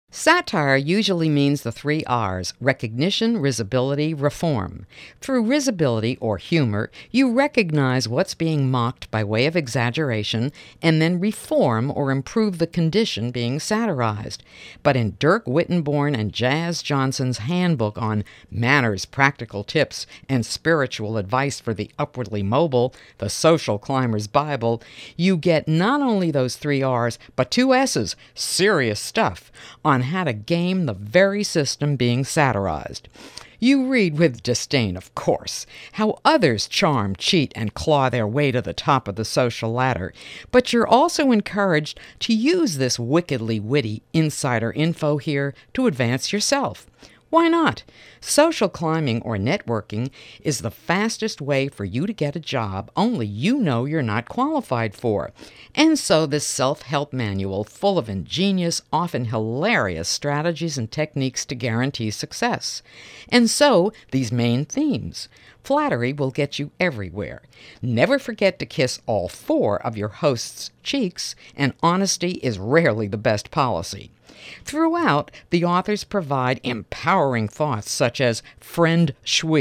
Satire usually means the three R's: recognition, risibility, reform. Through risibility, or humor, you recognize what's being mocked by way of exaggeration and then reform or improve the condition being satirized. But in Dirk Wittenborn and Jazz Johnson's handbook on manners, practical tips, and spiritual advice for the upwardly mobile, the Social Climber's Bible, you get not only those three R's, but two S's, serious stuff, on how to game the very system being satirized. You read with disdain, of course, how others charm, cheat, and claw their way to the top of the social ladder, but you're also encouraged to use this wickedly witty insider info here to advance yourself. Why not? Social climbing or networking is the fastest way for you to get a job only you know you're not qualified for. And so this self-help manual full of ingenious, often hilarious strategies and techniques to guarantee success. And so these main themes. Flattery will get you everywhere. Never forget to kiss all four of your host's cheeks, and honesty is rarely the best policy. Throughout, the authors provide empowering thoughts such as friend shui,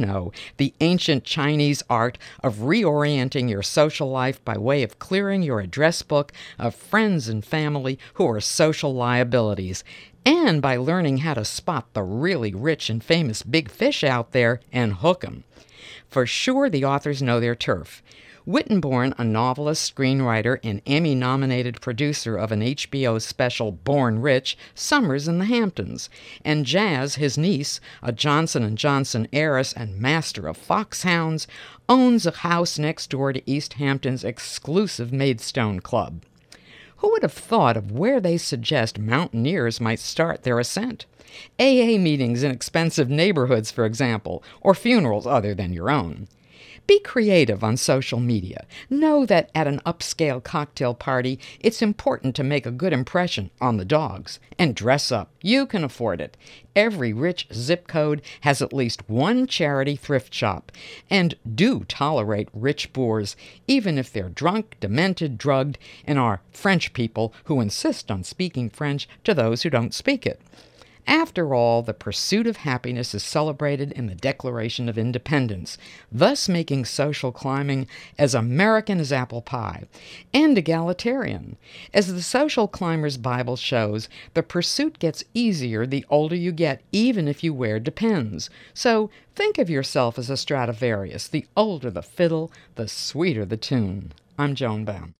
the ancient Chinese art of reorienting your social life by way of clearing your address book of friends and family who are social liabilities, and by learning how to spot the really rich and famous big fish out there and hook 'em. For sure, the authors know their turf. Wittenborn, a novelist, screenwriter, and Emmy-nominated producer of an HBO special Born Rich, summers in the Hamptons, and Jazz, his niece, a Johnson & Johnson heiress and master of foxhounds, owns a house next door to East Hampton's exclusive Maidstone Club. Who would have thought of where they suggest mountaineers might start their ascent? AA meetings in expensive neighborhoods, for example, or funerals other than your own. Be creative on social media. Know that at an upscale cocktail party, it's important to make a good impression on the dogs. And dress up. You can afford it. Every rich zip code has at least one charity thrift shop. And do tolerate rich boors, even if they're drunk, demented, drugged, and are French people who insist on speaking French to those who don't speak it. After all, the pursuit of happiness is celebrated in the Declaration of Independence, thus making social climbing as American as apple pie, and egalitarian. As the Social Climber's Bible shows, the pursuit gets easier the older you get, even if you wear Depends. So think of yourself as a Stradivarius. The older the fiddle, the sweeter the tune. I'm Joan Baum.